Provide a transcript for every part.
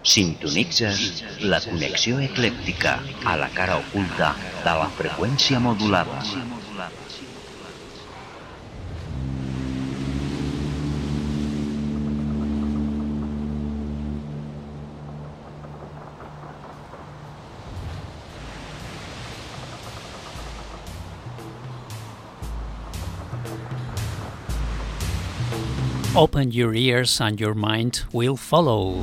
Sintonitzes la connexió eclèctica a la cara oculta de la freqüència modulada. Open your ears and your mind will follow.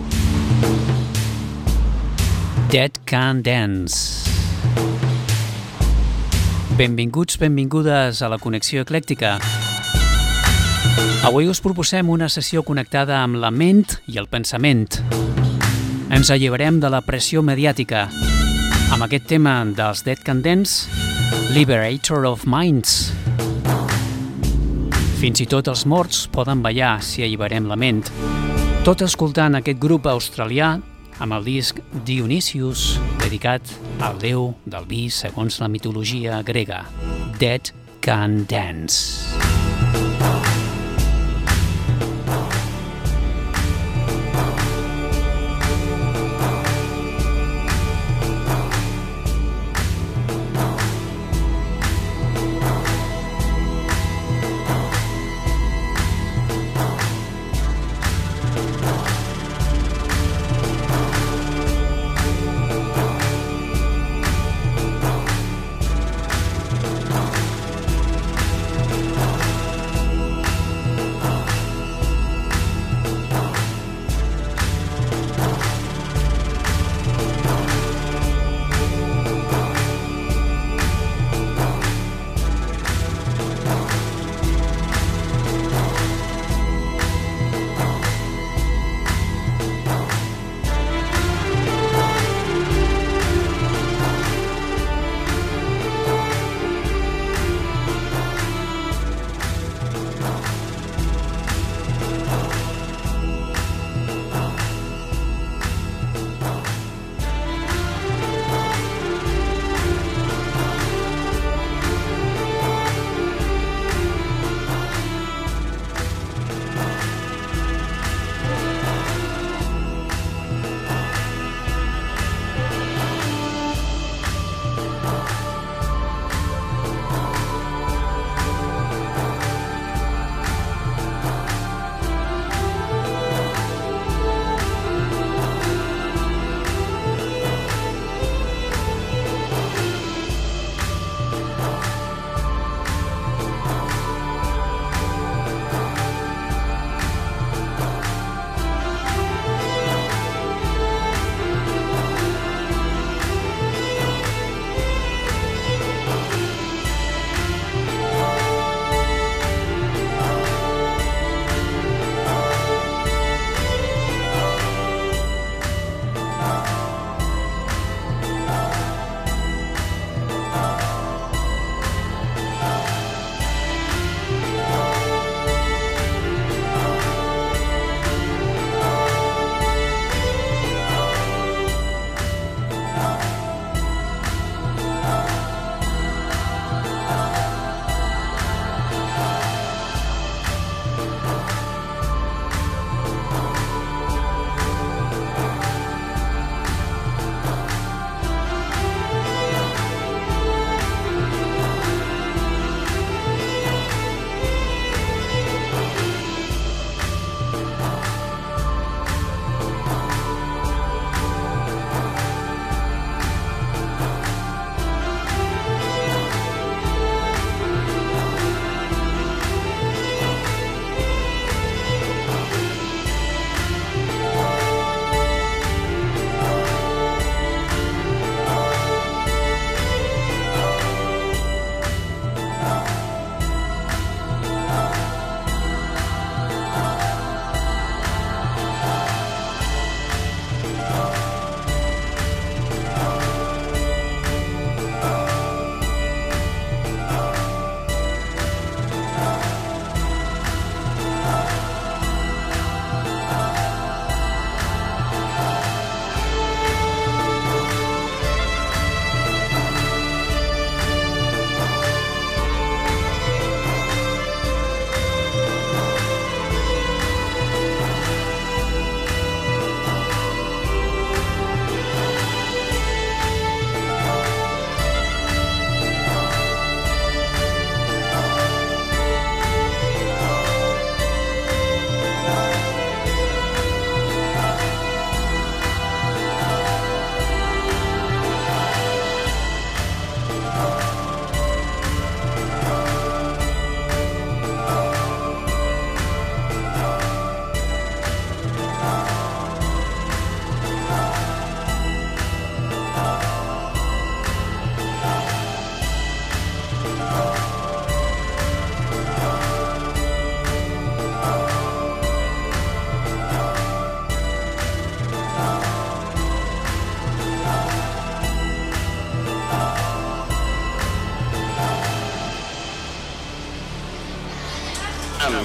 Dead Can Dance. Benvinguts, benvingudes a la Connexió Eclèctica. Avui us proposem una sessió connectada amb la ment i el pensament. Ens alliberem de la pressió mediàtica amb aquest tema dels Dead Can Dance, Liberator of Minds. Fins i tot els morts poden ballar si alliberem la ment. Tot escoltant aquest grup australià amb el disc Dionysius, dedicat al déu del vi segons la mitologia grega, Dead Can Dance.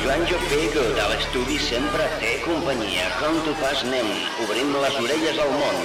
Joanjo Pego de l'estudi sempre té companyia. Com tu pas anem, obrim les orelles al món.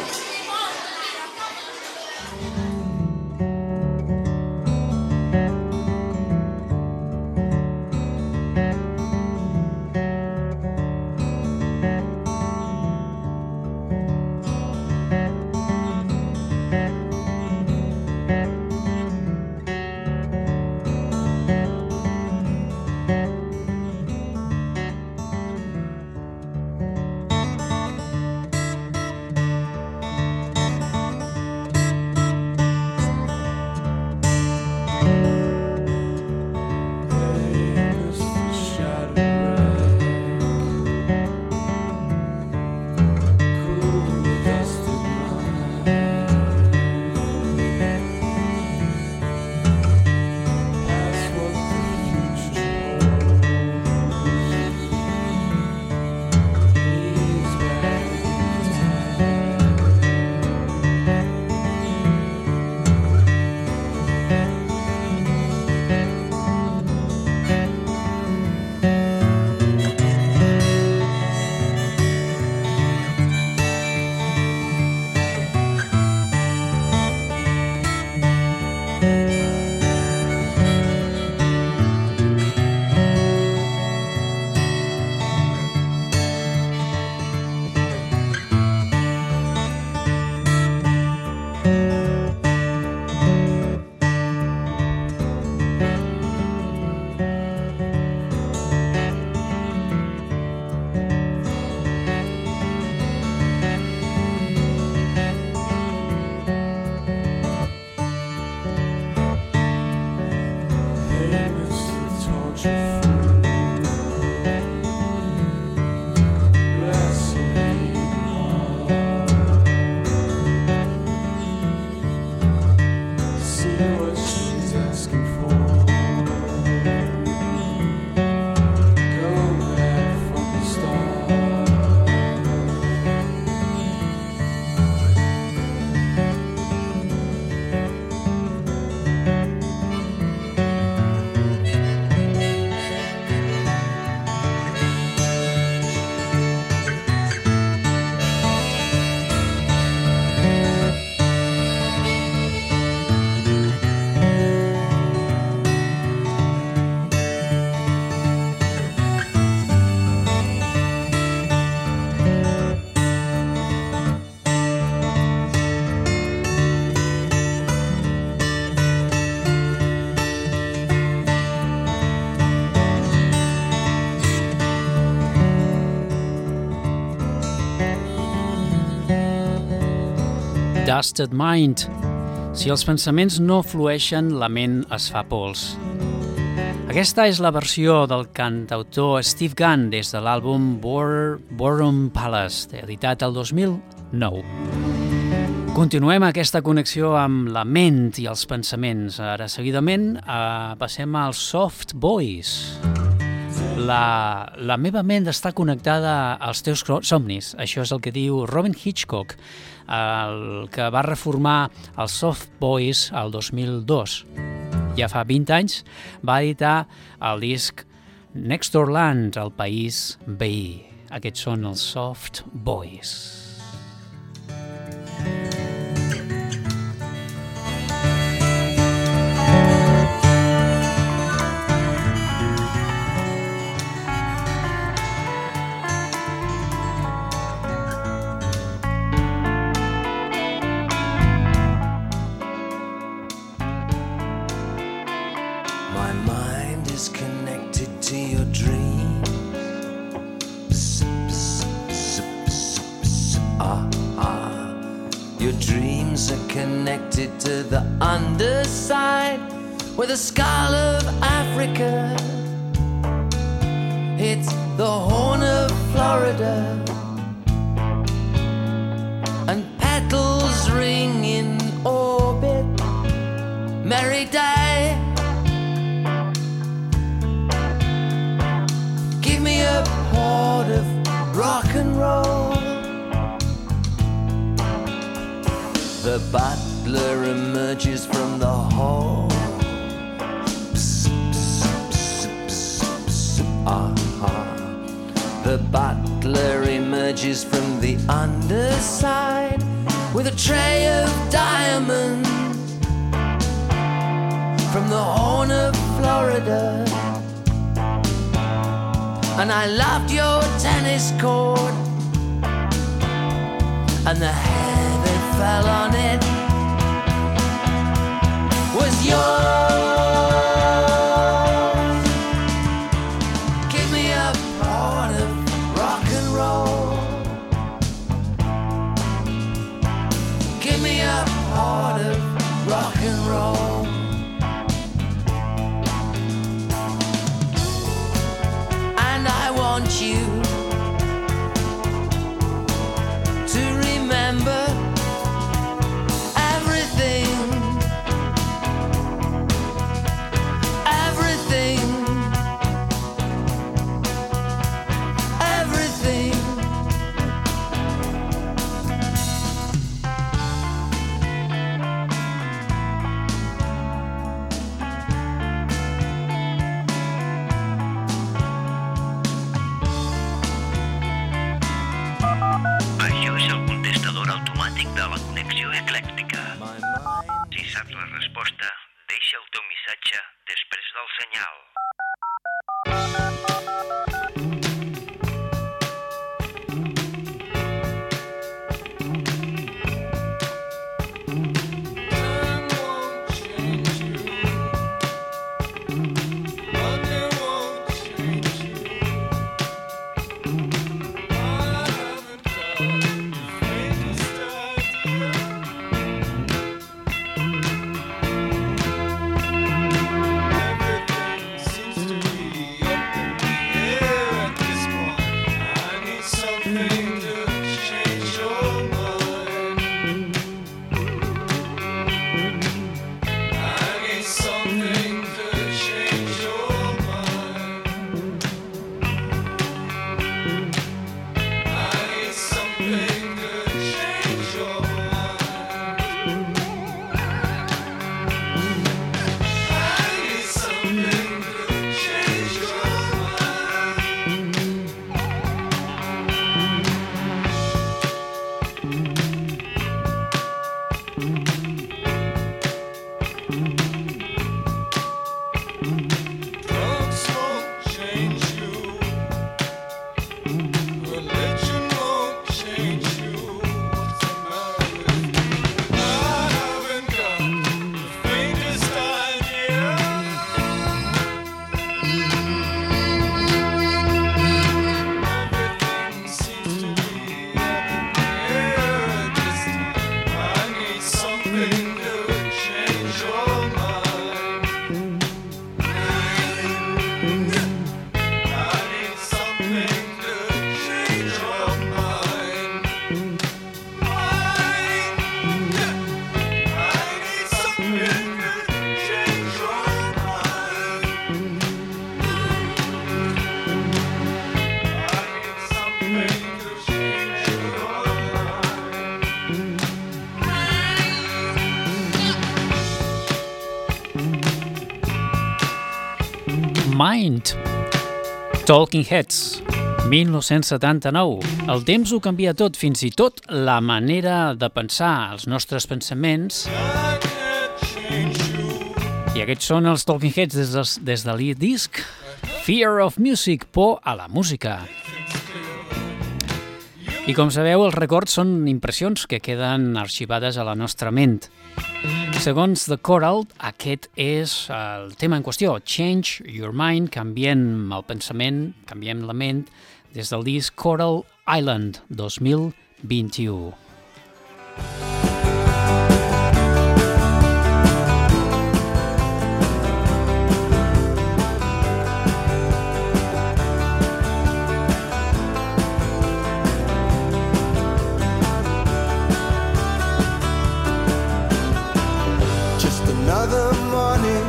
Dusted Mind. Si els pensaments no flueixen, la ment es fa pols. Aquesta és la versió del cantautor Steve Gunn des de l'àlbum Boredom Palace, editat el 2009. Continuem aquesta connexió amb la ment i els pensaments. Ara, seguidament, passem als Soft Boys. La meva ment està connectada als teus somnis. Això és el que diu Robin Hitchcock, el que va reformar els Soft Boys el 2002. Ja fa 20 anys va editar el disc Next Door Land, el país veí. Aquests són els Soft Boys. Connected to the underside with the skull of Africa. It's the Horn of Florida, and petals ring in orbit. Merry day. Give me a pot of rock and roll. The butler emerges from the hall. Psst, psst, psst, psst, psst, the butler emerges from the underside with a tray of diamonds from the Horn of Florida. And I loved your tennis court and the hair that fell on it was yours. Give me a pot of rock and roll. Give me a pot of rock and roll. And I want you to remember everything, everything, everything. Això és el contestador automàtic de la connexió eclèctica. Si saps la resposta, deixa el teu missatge després del senyal. Mind, Talking Heads, 1979. El temps ho canvia tot, fins i tot la manera de pensar, els nostres pensaments. I aquests són els Talking Heads des de l'e-disc Fear of Music, por a la música. I com sabeu, els records són impressions que queden arxivades a la nostra ment. Segons The Coral, aquest és el tema en qüestió, Change Your Mind, canviem el pensament, canviem la ment, des del disc Coral Island 2021. Another morning,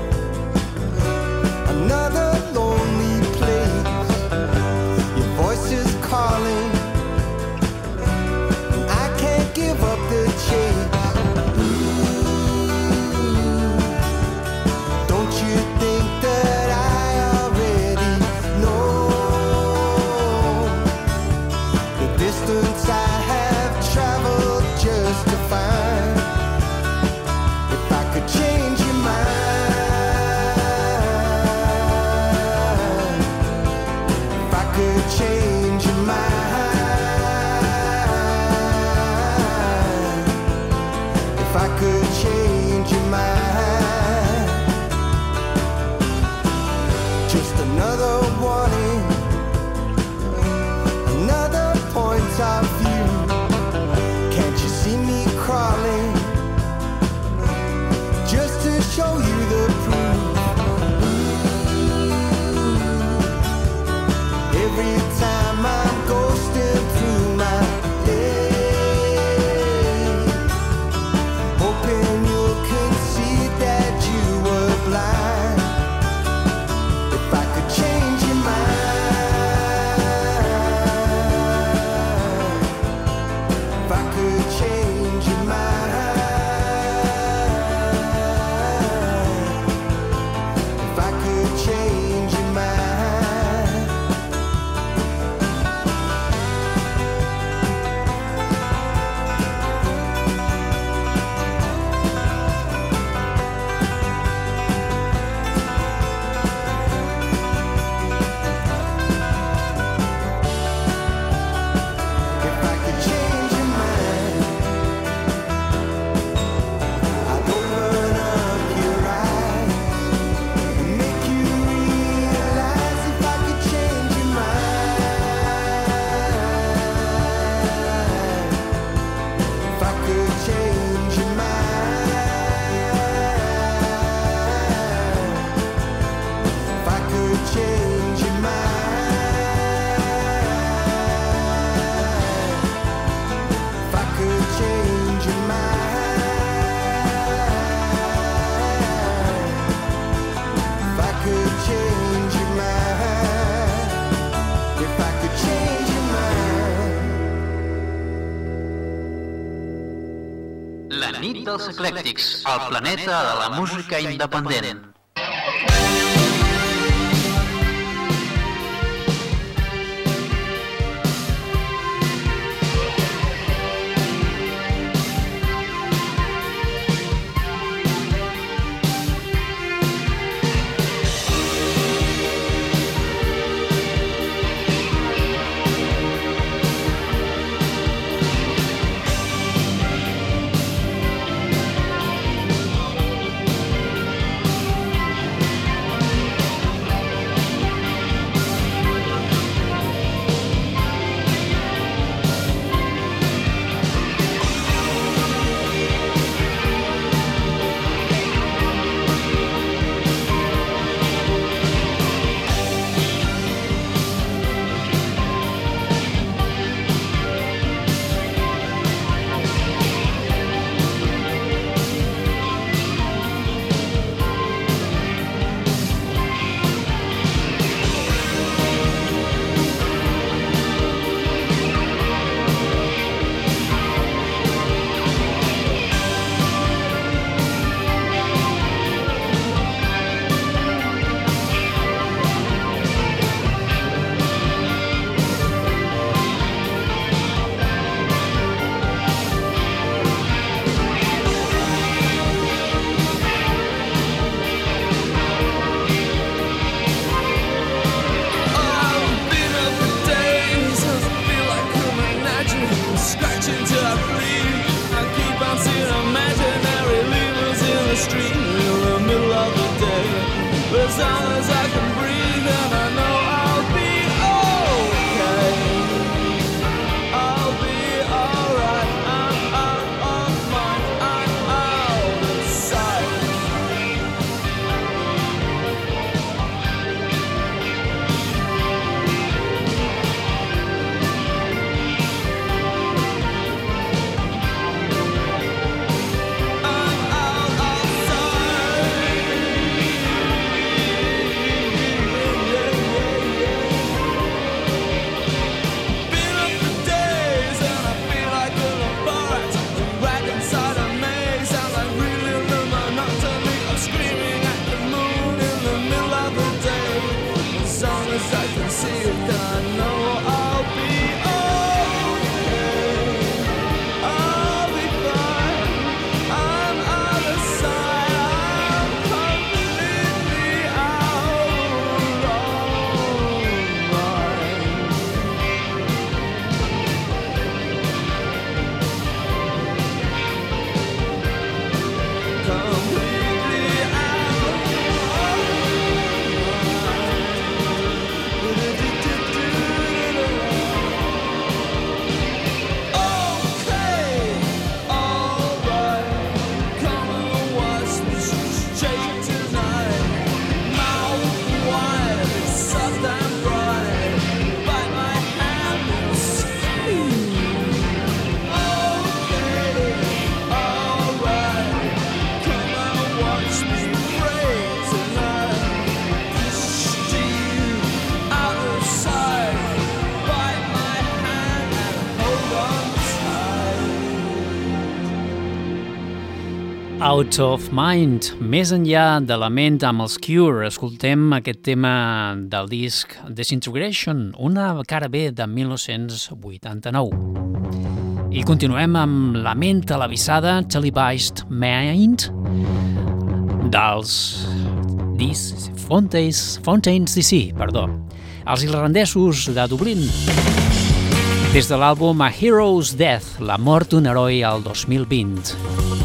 another lonely place. Your voice is calling, and our view. Can't you see me crawling just to show you the proof? Every time I'm ghosting through my head, hoping you'll concede that you were blind. If I could change your mind, if I could change your mind, if I could change your mind. If I could change your mind, I'd open up your eyes and make you realize. If I could change your mind, if I could change your mind, if I could change your mind, if I could change your mind, if I could change your mind, if I could change your mind. La nit dels eclèctics, el planeta de la música independent. Out of Mind, més enllà de la ment amb els Cure, escoltem aquest tema del disc Disintegration, una cara B de 1989. I continuem amb la ment televisada Televised Mind dels Fontaines DC, els irlandesos de Dublín. Des de l'àlbum A Hero's Death, la mort d'un heroi al 2020.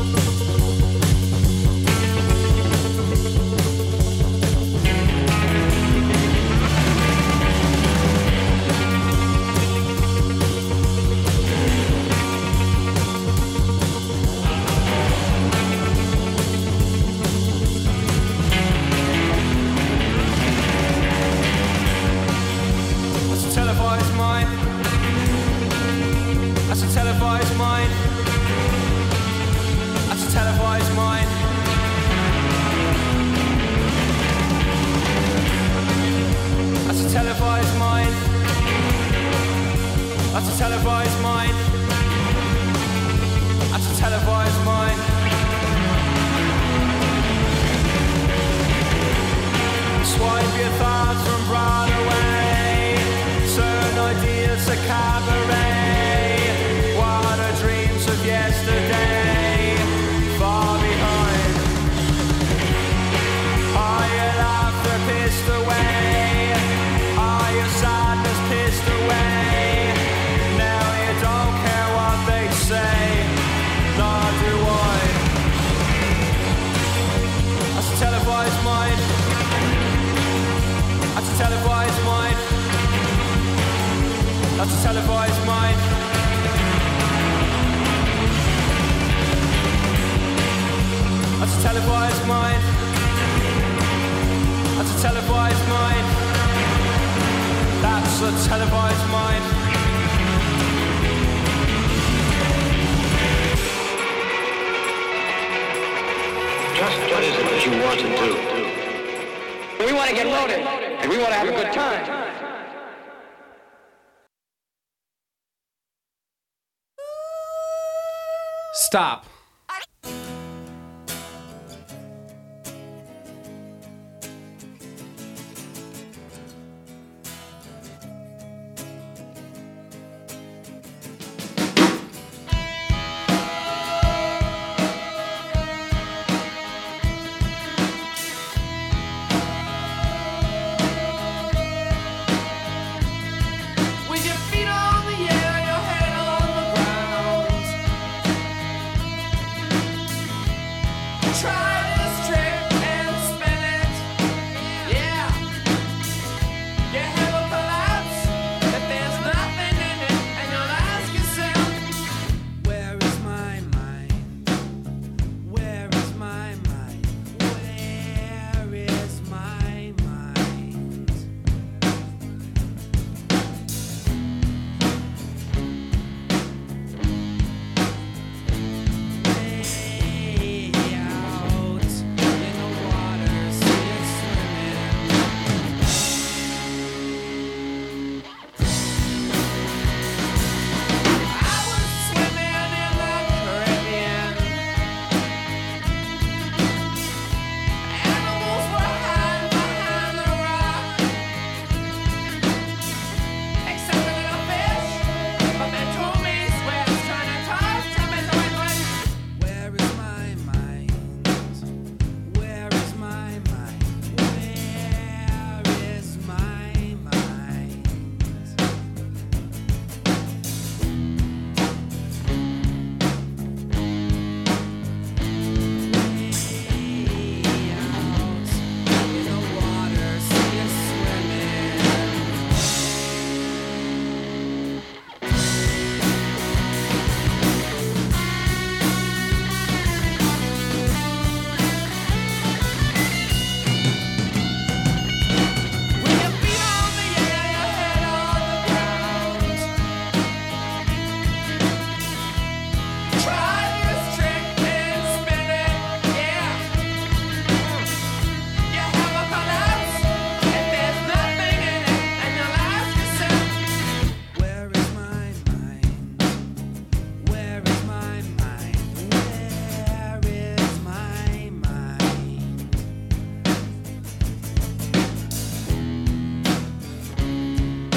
Stop. With your feet on the air, your head on the ground.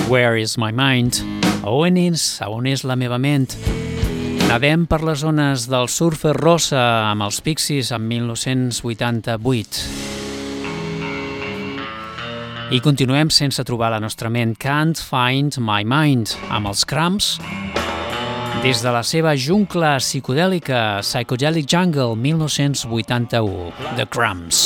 Where is my mind? On és la meva ment? Nadem per les zones del Surfer Rosa amb els Pixies en 1988. I continuem sense trobar la nostra ment. Can't find my mind amb els Cramps des de la seva jungla psicodèlica Psychedelic Jungle 1981. The Cramps.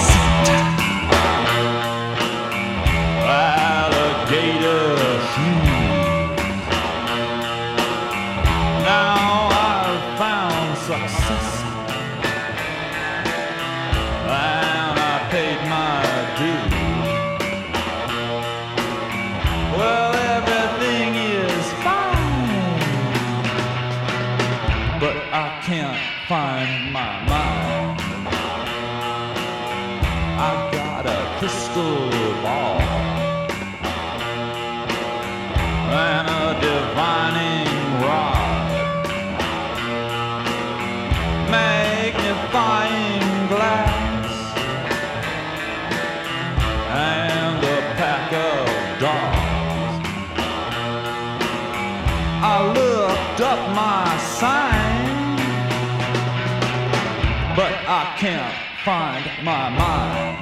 Find my mind. I've got a crystal ball and a divining rod, magnifying glass, and a pack of dogs. I looked up my sign, but I can't find my mind.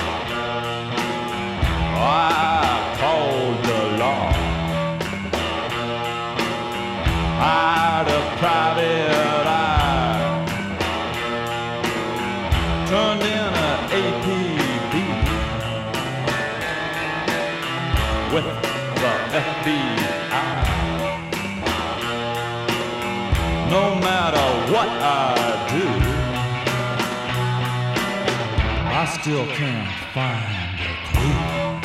I called the law. I had a private eye, turned in an APB with the FBI. No matter what I do, I still can't find a clue.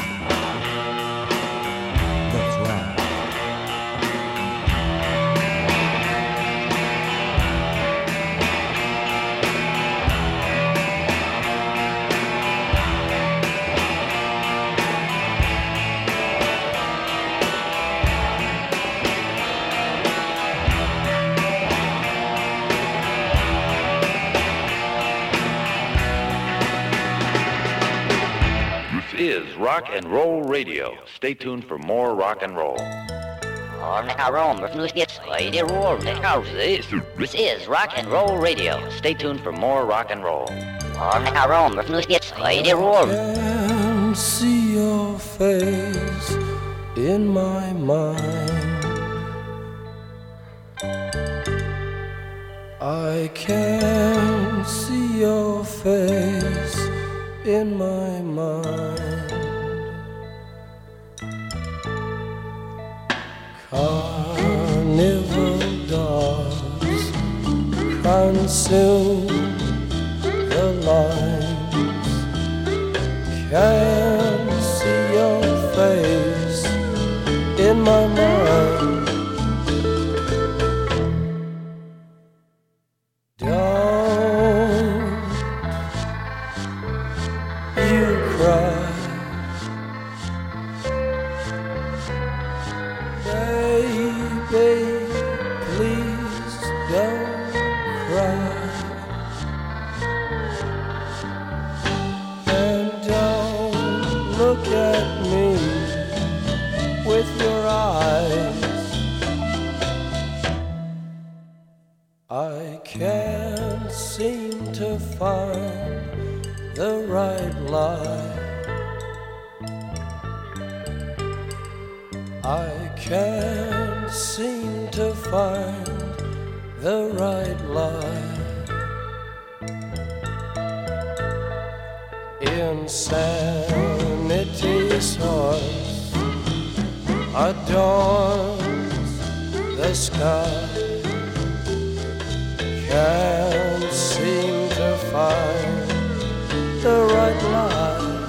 That's right. Is Rock and Roll Radio. Stay tuned for more rock and roll. This is Rock and Roll Radio. Stay tuned for more rock and roll. I can see your face in my mind. I can see your face in my mind. Carnival dogs consume the lines. Can see your face in my mind. I can't seem to find the right line. I can't seem to find the right line. Insanity's horse adorns the sky. Can't seem to find the right line.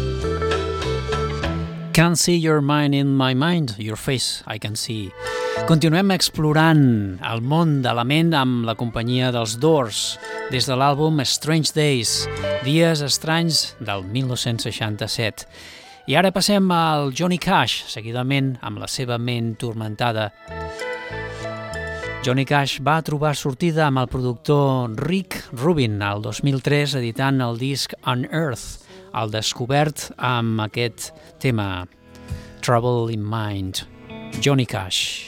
Can't see your mind in my mind, your face I can see. Continuem explorant el món de la ment amb la companyia dels Doors des de l'àlbum Strange Days, Dies estranys del 1967. I ara passem al Johnny Cash, seguidament amb la seva ment turmentada. Johnny Cash va trobar sortida amb el productor Rick Rubin el 2003 editant el disc Unearth, el descobert amb aquest tema Trouble in Mind, Johnny Cash.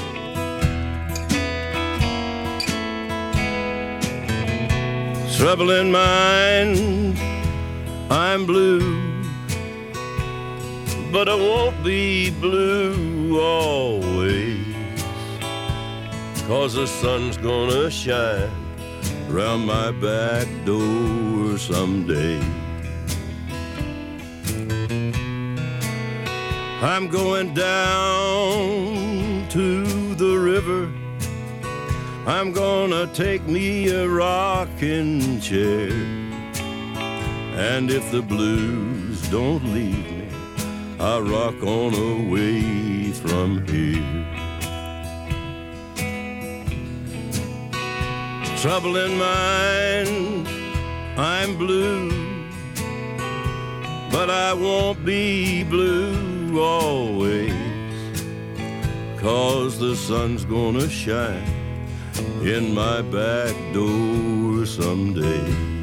Trouble in mind, I'm blue, but I won't be blue always, 'cause the sun's gonna shine round my back door someday. I'm going down to the river, I'm gonna take me a rocking chair, and if the blues don't leave me, I'll rock on away from here. Trouble in mind, I'm blue, but I won't be blue always, 'cause the sun's gonna shine in my back door someday.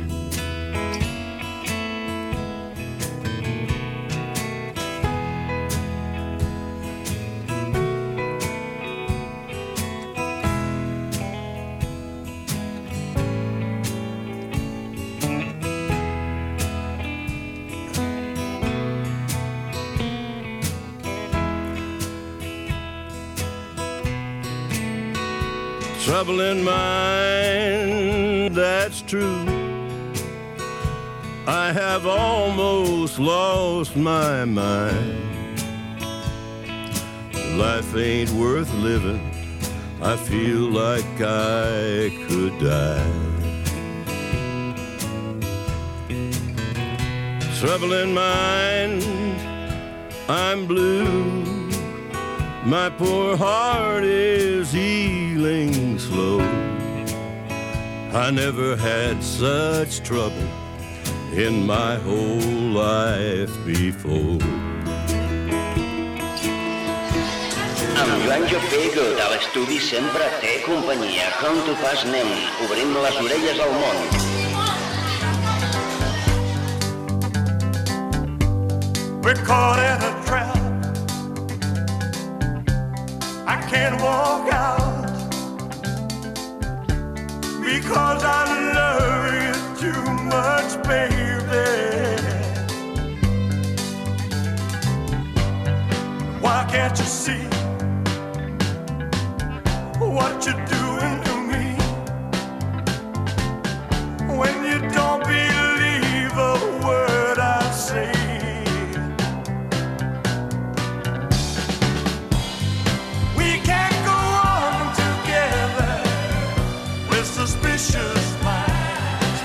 Trouble in mind, that's true. I have almost lost my mind. Life ain't worth living, I feel like I could die. Trouble in mind, I'm blue. My poor heart is healing slow. I never had such trouble in my whole life before. Amb Joan Jopego de l'estudi sempre té companyia. Com tu fas, nen? Obrim les orelles al món. We're caught in a trap. I can't walk out because I love you too much, baby. Why can't you see what you're doing to me when you don't believe a word I say? Suspicious minds,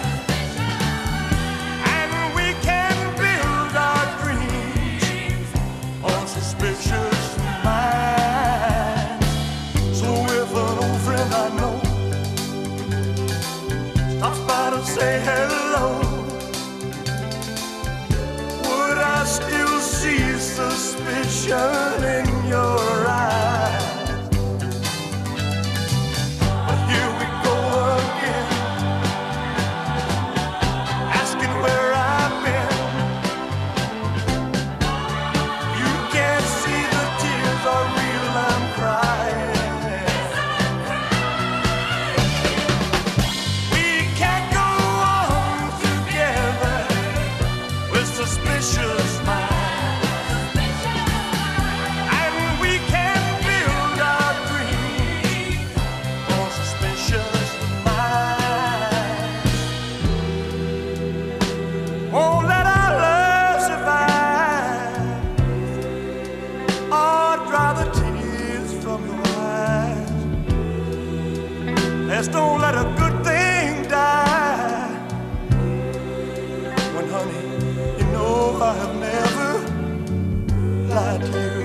and we can build our dreams on suspicious minds. So if an old friend I know stops by to say hello, would I still see suspicion in your eyes? Don't let a good thing die. When, honey, you know I have never lied to you.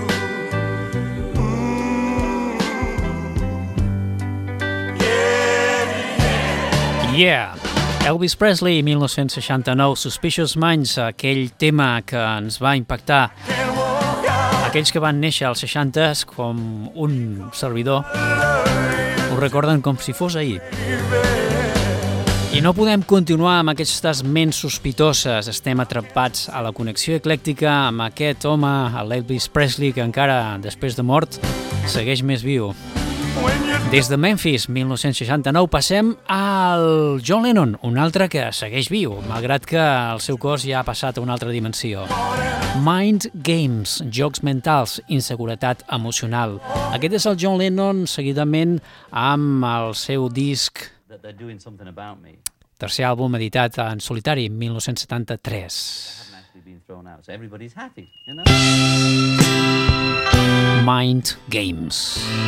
Yeah! Elvis Presley, 1969, Suspicious Minds, aquell tema que ens va impactar aquells que van néixer als 60s com un servidor. Ho recorden com si fos ahir. I no podem continuar amb aquestes ments sospitoses. Estem atrapats a la connexió eclèctica amb aquest home, l'Elvis Presley, que encara, després de mort, segueix més viu. Des de Memphis, 1969, passem al John Lennon, un altre que segueix viu, malgrat que el seu cos ja ha passat a una altra dimensió. Mind Games, jocs mentals, inseguretat emocional. Aquest és el John Lennon, seguidament amb el seu disc, tercer àlbum editat en solitari, 1973. Mind Games.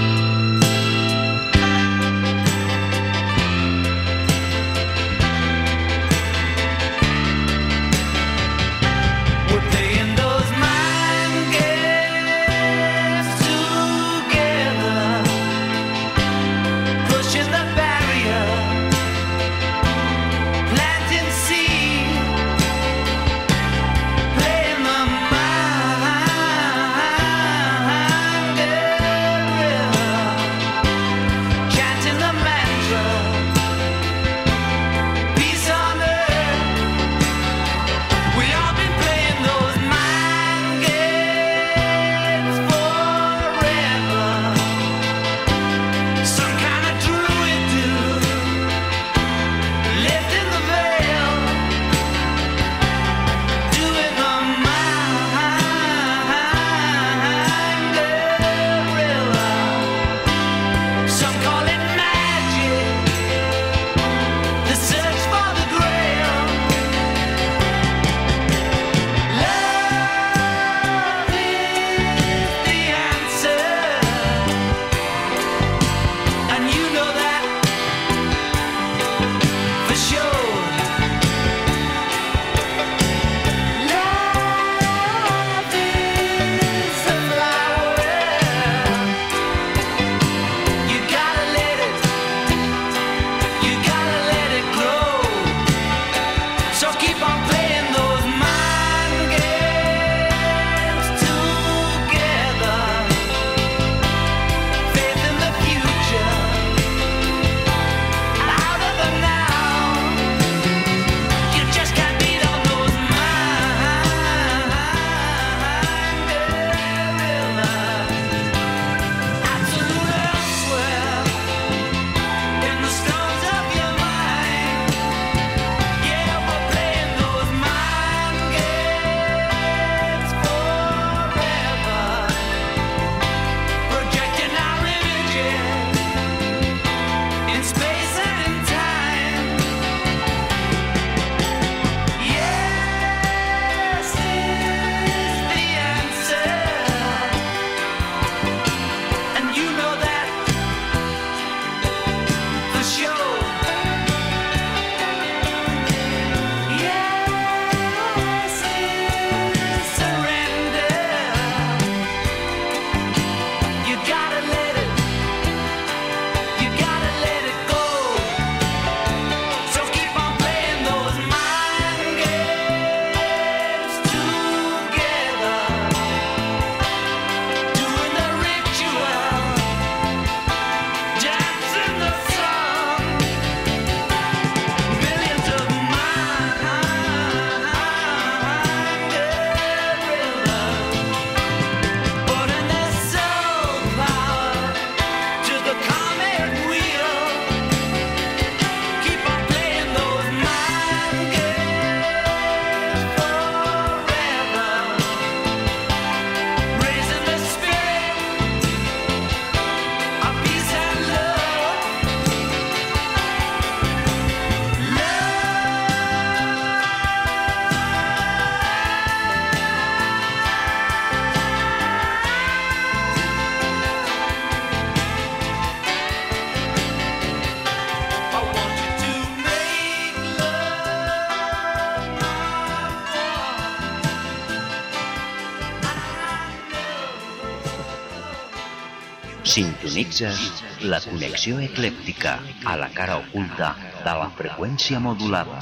Sintonitzes la connexió eclèctica a la cara oculta de la freqüència modulada.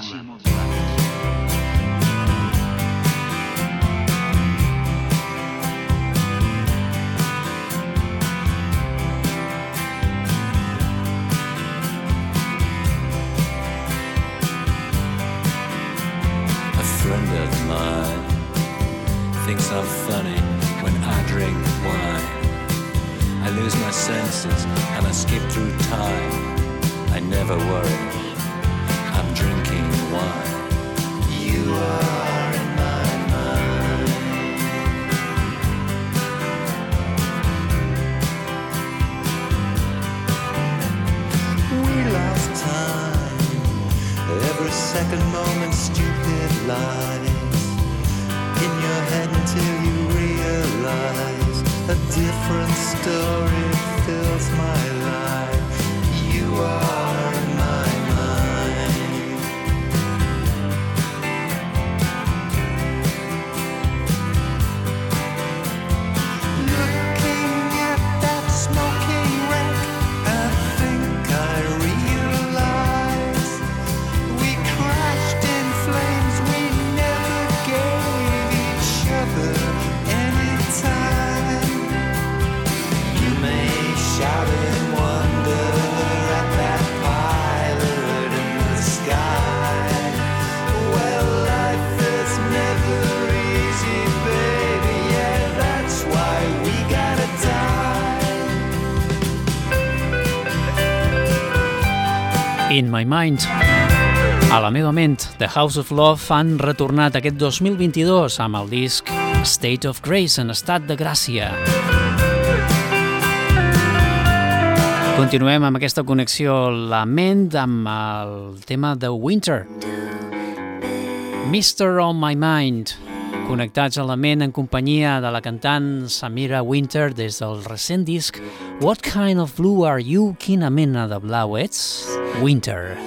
mind. Thinks I'm funny when I drink wine. I lose my senses and I skip through time. I never worry, I'm drinking wine. You are in my mind. We lost time. Every second moment stupid lies in your head until you realize a different story fills my life. You are in my mind. Looking at that smoking wreck, I think I realize we crashed in flames. We never gave each other any time. You may shout in wonder at that pilot in the sky. Well, life is never easy, baby. Yeah, that's why we gotta die. In My Mind. A la meva ment, The House of Love han retornat aquest 2022 amb el disc State of Grace, en estat de gràcia. Continuem amb aquesta connexió la ment amb el tema de Winter. Mr. on My Mind, connectats a la ment en companyia de la cantant Samira Winter des del recent disc What Kind of Blue Are You? Quina mena de blau ets? Winter.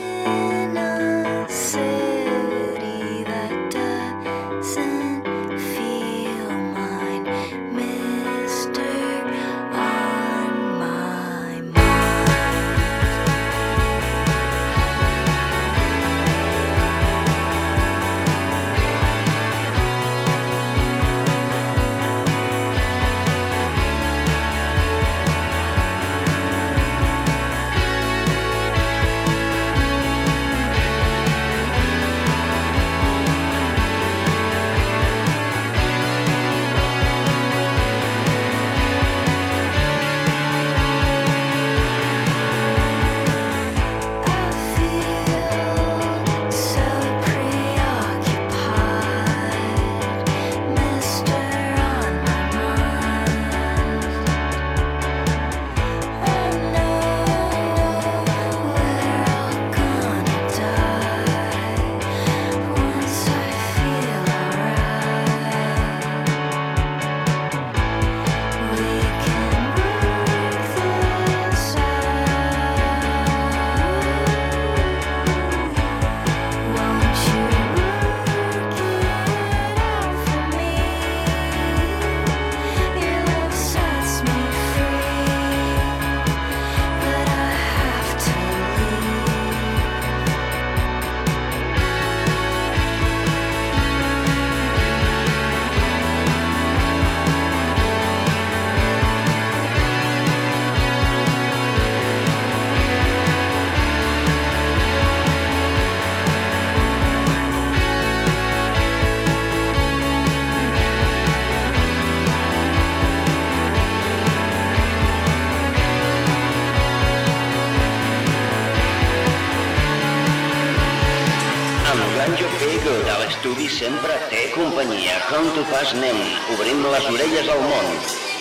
L'estudi sempre té companyia. Com tu pas anem, obrim les orelles al món.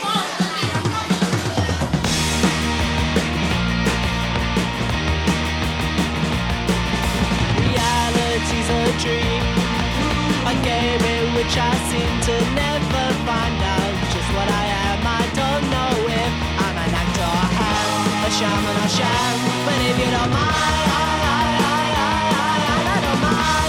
Reality's a dream, a game in which I seem to never find out just what I am. I don't know if I'm an actor or ham, a shaman or sham, but if you don't mind, I don't mind.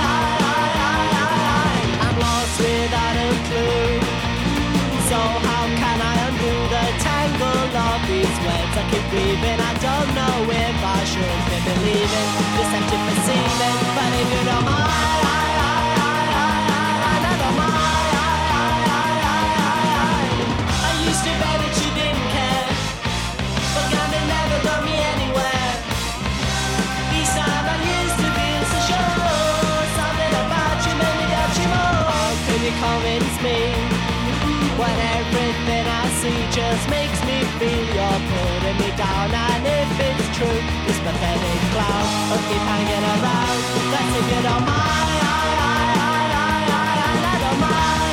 Without a clue, so how can I undo the tangle of these webs? I keep breathing, I don't know if I should be believing this empty perceiving, but if you don't mind, I don't mind. I used to bet that you didn't care, but God never got me anywhere. Each time I used to feel so sure, something about you made me doubt you more. me down. And if it's true, this pathetic clown will keep hanging around. That's if you don't mind. I don't mind.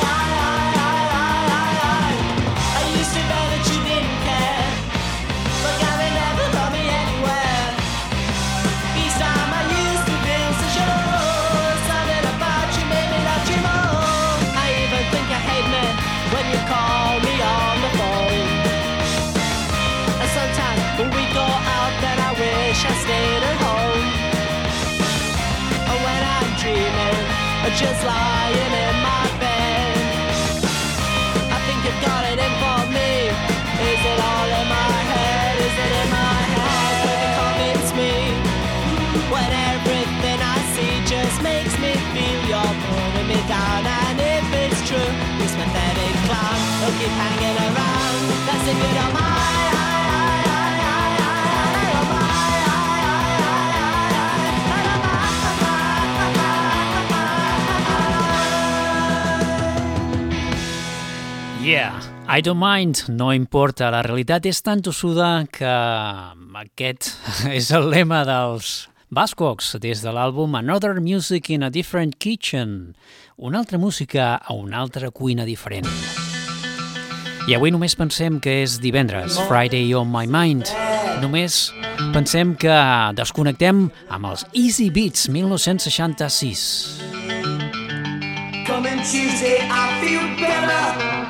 I used to know that you didn't care, but Gary never got me anywhere. Each time I used to feel so sure, something about you made me love you more. I even think you hate me when you call me on the phone. And sometimes when we go out, then I wish I stayed at home. And when I'm dreaming, just lying in my bed, I think you've got it in for me. Is it all in my head? Is it in my head? Will you convince me when everything I see just makes me feel you're putting me down? And if it's true, this pathetic clown will keep hanging around. That's if you don't mind. Yeah, I don't mind, no importa. La realitat és tan tossuda que aquest és el lema dels Buzzcocks des de l'àlbum Another Music in a Different Kitchen. Una altra música a una altra cuina diferent. I avui només pensem que és divendres, Friday on my mind. Només pensem que desconnectem amb els Easy Beats 1966. Coming Tuesday, I feel better.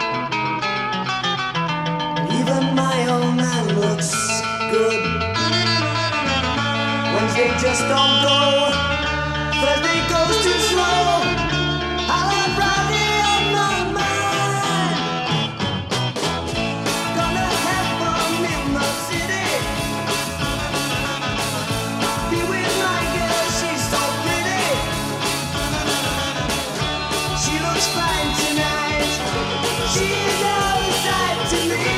Even my old man looks good. Wednesday just don't go. Thursday goes too slow. I'll have Friday on my mind. Gonna have fun in the city. Be with my girl, she's so pretty. She looks fine tonight. She's all the side to me.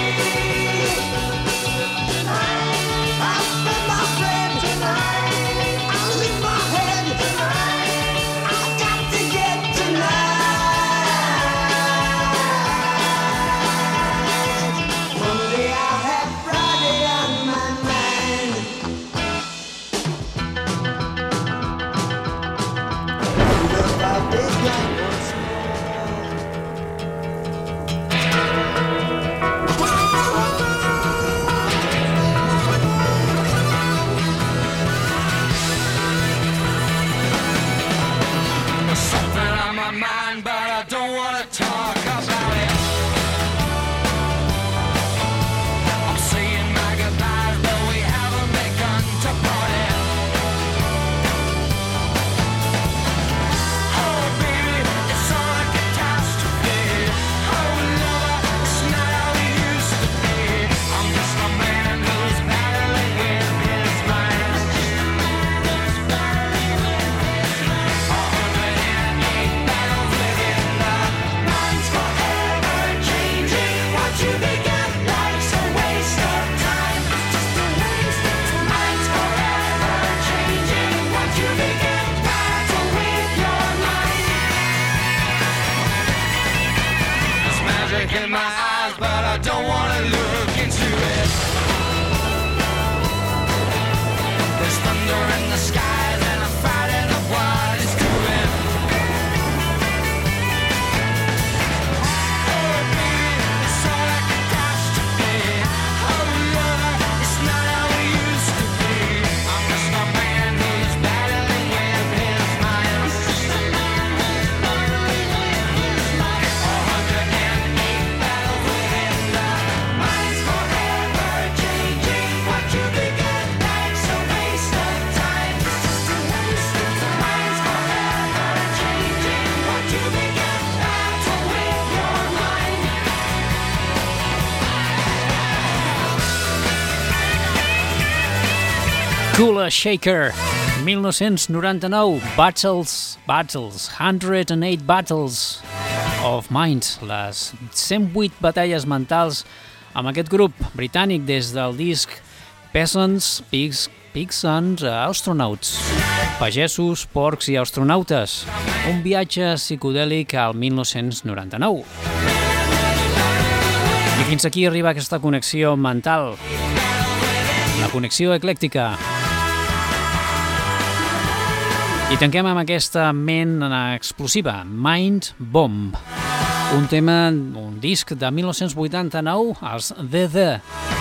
In my eyes, but I don't want to look into it. There's thunder in the skies and I'm fighting up what is doing. Oh baby, it's all like a catastrophe. Oh lover, it's not how we used to be. I'm just a man who's battling with his mind. 108 battles within the mind's forever changing. What you began life's a waste of time. It's just a waste of time. Mind's forever changing. What you began battle with your mind. Kula Shaker, 1999, Battles, 108 Battles of Mind, les 108 batalles mentals amb aquest grup britànic des del disc Peasants, Pigs and Astronauts, pagesos, porcs i astronautes, un viatge psicodèlic al 1999. I fins aquí arriba aquesta connexió mental. Connexió Eclèctica. I tanquem amb aquesta ment explosiva, Mind Bomb. Un disc de 1989, els The.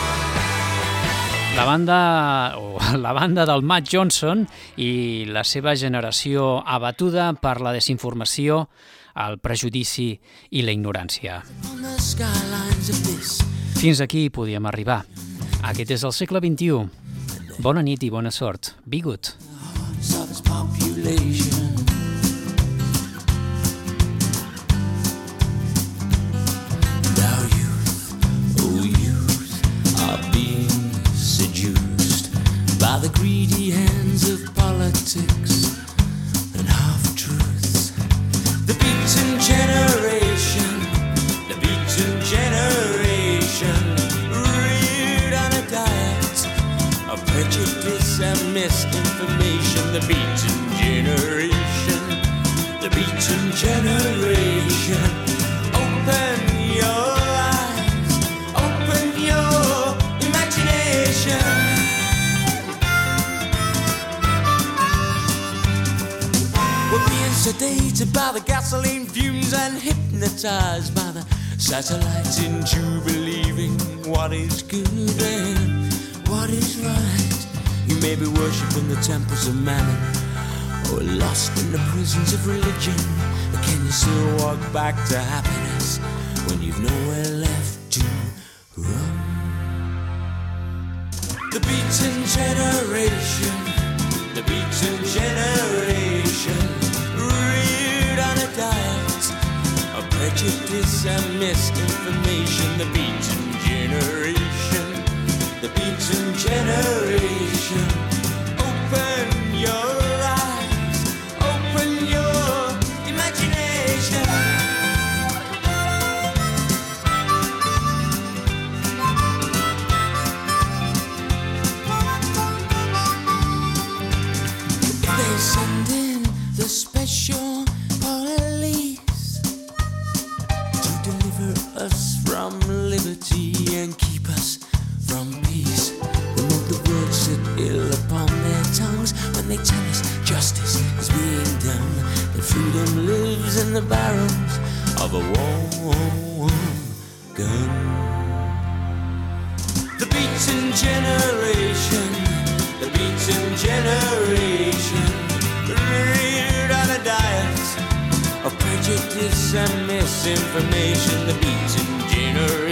La banda del Matt Johnson i la seva generació abatuda per la desinformació, el prejudici i la ignorància. Fins aquí podíem arribar. Aquest és el segle XXI. Bona nit i bona sort. Be good. Now youth are being seduced by the greedy hands of politics and half-truths. The beaten generation, reared on a diet of prejudice and misinformation. The beaten generation, open your eyes, open your imagination. We're being sedated by the gasoline fumes and hypnotized by the satellites into believing what is good and what is right. You may be worshipping the temples of mammon or lost in the prisons of religion. But can you still walk back to happiness when you've nowhere left to run? The beaten generation, reared on a diet of prejudice and misinformation. The beaten generation, open your eyes, open your imagination. They send in the special police to deliver us from liberty and keep us from peace. Remove the words sit ill upon their tongues when they tell us justice is being done, that freedom lives in the barrels of a warm gun. The beaten generation, reared on a diet of prejudice and misinformation. The beaten generation,